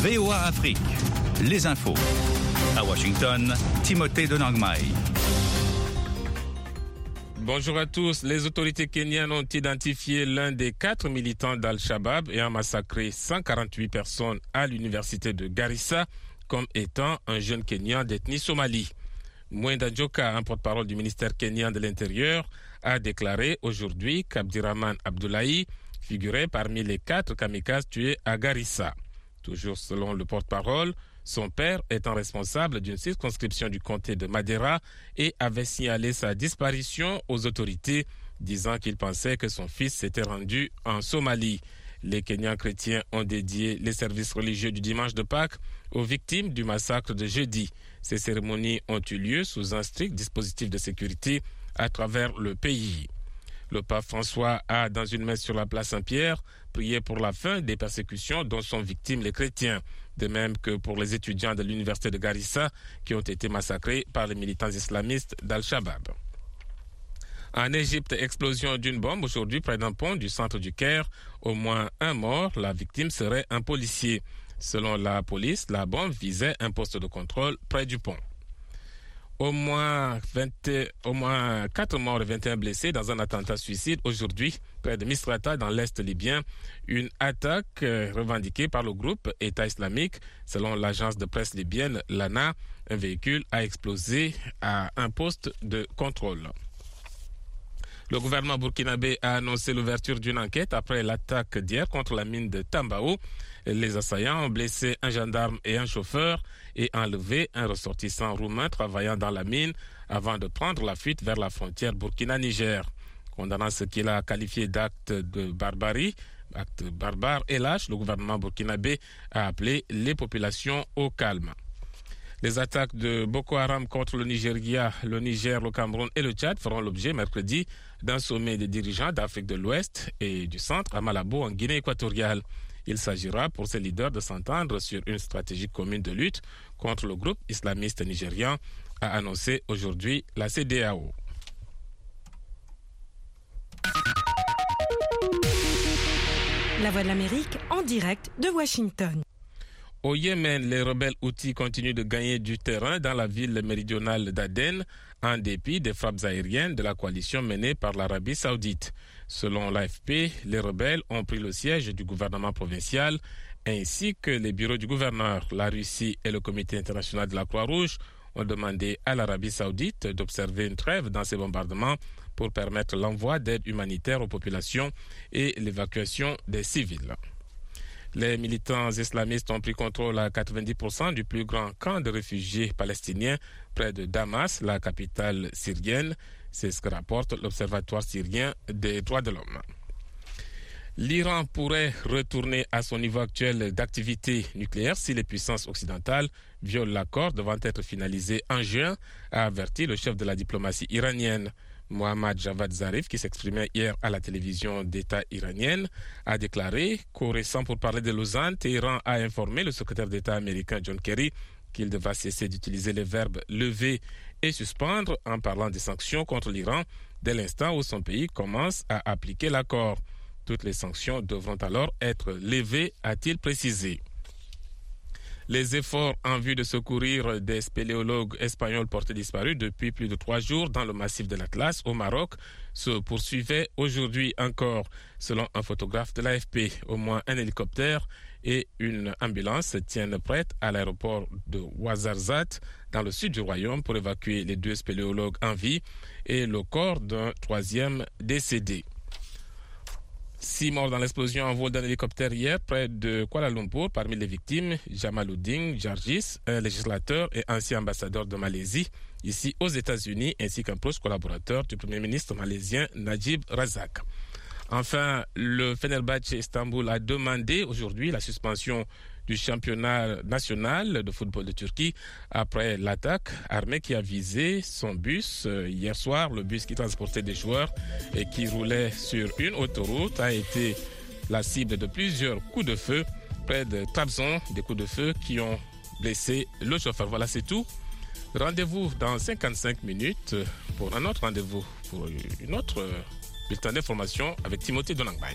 VOA Afrique, les infos. À Washington, Timothée de Nangmai. Bonjour à tous. Les autorités kenyanes ont identifié l'un des 4 militants d'Al-Shabaab ayant massacré 148 personnes à l'université de Garissa comme étant un jeune Kenyan d'ethnie Somalie. Mwenda Joka, un porte-parole du ministère kenyan de l'Intérieur, a déclaré aujourd'hui qu'Abdirahman Abdullahi figurait parmi les 4 kamikazes tués à Garissa. Toujours selon le porte-parole, son père étant responsable d'une circonscription du comté de Madera et avait signalé sa disparition aux autorités, disant qu'il pensait que son fils s'était rendu en Somalie. Les Kenyans chrétiens ont dédié les services religieux du dimanche de Pâques aux victimes du massacre de jeudi. Ces cérémonies ont eu lieu sous un strict dispositif de sécurité à travers le pays. Le pape François a, dans une messe sur la place Saint-Pierre, prié pour la fin des persécutions dont sont victimes les chrétiens, de même que pour les étudiants de l'université de Garissa qui ont été massacrés par les militants islamistes d'Al-Shabaab. En Égypte, explosion d'une bombe aujourd'hui près d'un pont du centre du Caire. Au moins un mort, la victime serait un policier. Selon la police, la bombe visait un poste de contrôle près du pont. Au moins 4 morts et 21 blessés dans un attentat suicide aujourd'hui près de Misrata dans l'est libyen. Une attaque revendiquée par le groupe État islamique. Selon l'agence de presse libyenne Lana, un véhicule a explosé à un poste de contrôle. Le gouvernement burkinabé a annoncé l'ouverture d'une enquête après l'attaque d'hier contre la mine de Tambao. Les assaillants ont blessé un gendarme et un chauffeur et enlevé un ressortissant roumain travaillant dans la mine avant de prendre la fuite vers la frontière Burkina-Niger. Condamnant ce qu'il a qualifié d'acte de barbarie, acte barbare et lâche, le gouvernement burkinabé a appelé les populations au calme. Les attaques de Boko Haram contre le Nigeria, le Niger, le Cameroun et le Tchad feront l'objet mercredi d'un sommet des dirigeants d'Afrique de l'Ouest et du Centre à Malabo en Guinée équatoriale. Il s'agira pour ces leaders de s'entendre sur une stratégie commune de lutte contre le groupe islamiste nigérian, a annoncé aujourd'hui la CEDEAO. La Voix de l'Amérique en direct de Washington. Au Yémen, les rebelles houthis continuent de gagner du terrain dans la ville méridionale d'Aden en dépit des frappes aériennes de la coalition menée par l'Arabie saoudite. Selon l'AFP, les rebelles ont pris le siège du gouvernement provincial ainsi que les bureaux du gouverneur. La Russie et le Comité international de la Croix-Rouge ont demandé à l'Arabie saoudite d'observer une trêve dans ces bombardements pour permettre l'envoi d'aide humanitaire aux populations et l'évacuation des civils. Les militants islamistes ont pris contrôle à 90% du plus grand camp de réfugiés palestiniens près de Damas, la capitale syrienne. C'est ce que rapporte l'Observatoire syrien des droits de l'homme. L'Iran pourrait retourner à son niveau actuel d'activité nucléaire si les puissances occidentales violent l'accord devant être finalisé en juin, a averti le chef de la diplomatie iranienne. Mohammad Javad Zarif, qui s'exprimait hier à la télévision d'État iranienne, a déclaré qu'au récent pourparlers de Lausanne, Téhéran a informé le secrétaire d'État américain John Kerry qu'il devra cesser d'utiliser les verbes lever et suspendre en parlant des sanctions contre l'Iran dès l'instant où son pays commence à appliquer l'accord. Toutes les sanctions devront alors être levées, a-t-il précisé. Les efforts en vue de secourir des spéléologues espagnols portés disparus depuis plus de 3 jours dans le massif de l'Atlas au Maroc se poursuivaient aujourd'hui encore. Selon un photographe de l'AFP, au moins un hélicoptère et une ambulance se tiennent prêtes à l'aéroport de Ouarzazate dans le sud du royaume pour évacuer les 2 spéléologues en vie et le corps d'un 3e décédé. 6 morts dans l'explosion en vol d'un hélicoptère hier près de Kuala Lumpur. Parmi les victimes, Jamaluddin Jarjis, un législateur et ancien ambassadeur de Malaisie, ici aux États-Unis, ainsi qu'un proche collaborateur du Premier ministre malaisien Najib Razak. Enfin, le Fenerbahçe Istanbul a demandé aujourd'hui la suspension du championnat national de football de Turquie après l'attaque armée qui a visé son bus hier soir. Le bus qui transportait des joueurs et qui roulait sur une autoroute a été la cible de plusieurs coups de feu près de Trabzon, des coups de feu qui ont blessé le chauffeur. Voilà, c'est tout. Rendez-vous dans 55 minutes pour un autre rendez-vous, pour une autre bulletin d'information avec Timothée de Nangmai.